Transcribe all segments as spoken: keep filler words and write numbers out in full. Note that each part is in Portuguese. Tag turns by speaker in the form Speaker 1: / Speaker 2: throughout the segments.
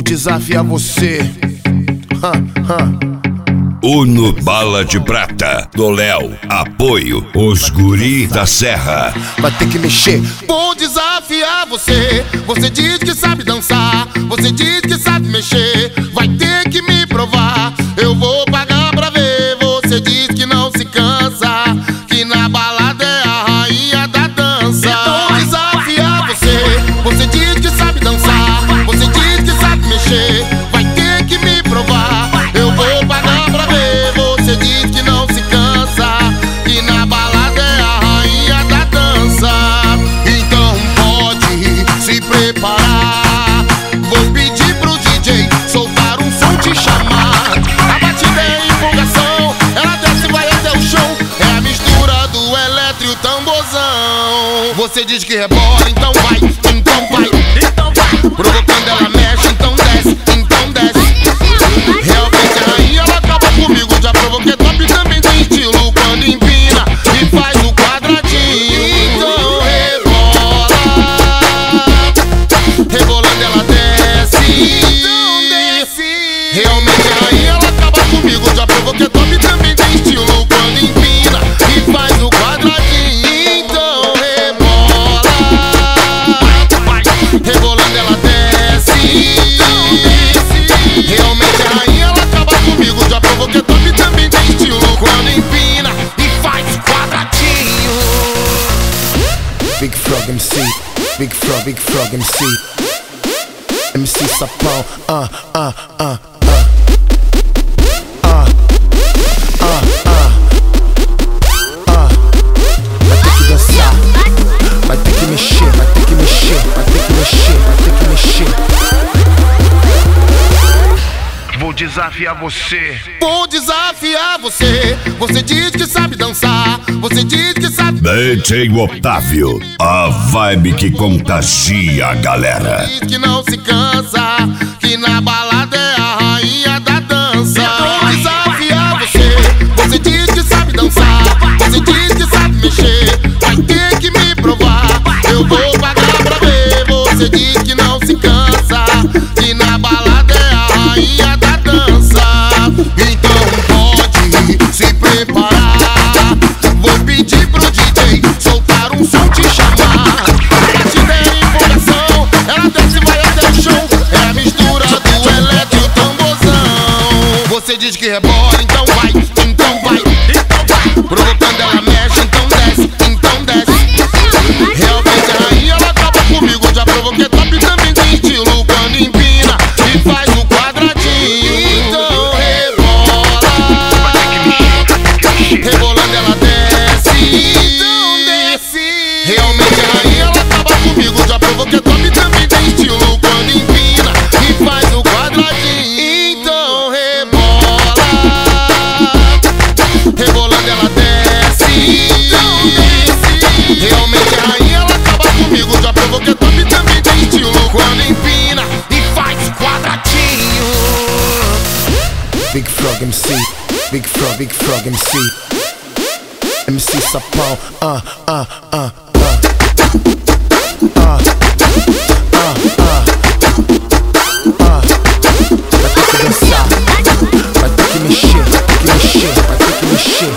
Speaker 1: Vou desafiar você. Ha, ha.
Speaker 2: Uno Bala de Prata, do Léo, apoio, os guri da serra.
Speaker 1: Vai ter que mexer. Vou desafiar você. Você diz que sabe dançar, você diz que sabe mexer. Vai ter que me provar, eu vou pagar pra ver. Você diz que não se cansa, que na balada é a rainha da dança. Vou desafiar você. Você diz que sabe dançar, você diz que sabe mexer. Vai ter que me provar, eu vou pagar pra ver. Você diz que não se cansa, que na balada é a rainha da dança. Então pode se preparar. Vou pedir pro D J soltar um som, te chamar. A batida é empolgação, ela desce e vai até o chão. É a mistura do eletro e o tamborzão. Você diz que rebola, então vai, então vai, então vai. Provocando ela mexe, então desce, então desce. Realmente a rainha, ela acaba comigo. Já provoquei top, também tem estilo quando empina e faz o quadradinho. Então rebola, rebolando ela desce, então desce. Realmente a rainha, ela acaba comigo. Já provoquei top, também tem estilo quando empina e faz o quadradinho. Então rebola, rebolando ela desce, então desce. Realmente a rainha, ela acaba comigo. Já provoquei top, também tem estilo quando empina e faz quadradinho. Big Frog M C, Big Frog, Big Frog M C, M C Sapão, ah, ah, ah, ah, ah, ah, ah, ah. Vai ter que dançar, vai ter que mexer, vai ter que mexer, vai ter que mexer, vai ter que mexer.
Speaker 3: Vou desafiar você.
Speaker 1: Vou desafiar você. Você diz que sabe dançar, você diz que sabe.
Speaker 2: D J Otávio, a vibe que contagia a galera.
Speaker 1: Diz que não se cansa, que na balada é a rainha da dança. Vou desafiar você. Você diz que sabe dançar, você diz que sabe mexer. Vai ter que me provar, eu vou pagar pra ver. Você diz que não se cansa, que na balada é a rainha da dança. Então pode se preparar. Vou pedir pro D J soltar um som, te chamar. A batida é empolgação, ela desce e vai até o chão. É a mistura do eletro e o tamborzão. Você diz que rebola, então vai, então vai, então vai. Provocando ela mexe, então desce, então desce. Realmente a rainha, ela acaba comigo. Já provoquei top, também tem estilo quando empina e faz o quadradinho. Então rebola, rebolando ela desce, então desce. Realmente a rainha, ela acaba comigo. Já provoquei top, também tem estilo quando empina e faz o quadradinho. Então rebola, rebolando ela desce, então desce. Realmente a rainha, ela acaba comigo. Já provoquei top, também tem estilo quando empina e faz quadradinho. Big Frog M C, Big Frog, Big Frog M C, M C Sapão, ah, ah, ah, ah, ah, ah, ah, ah. Vai ter que dançar, vai ter que mexer, vai ter que mexer, vai ter que mexer.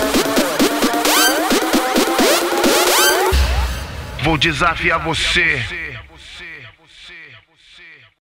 Speaker 3: Vou desafiar você.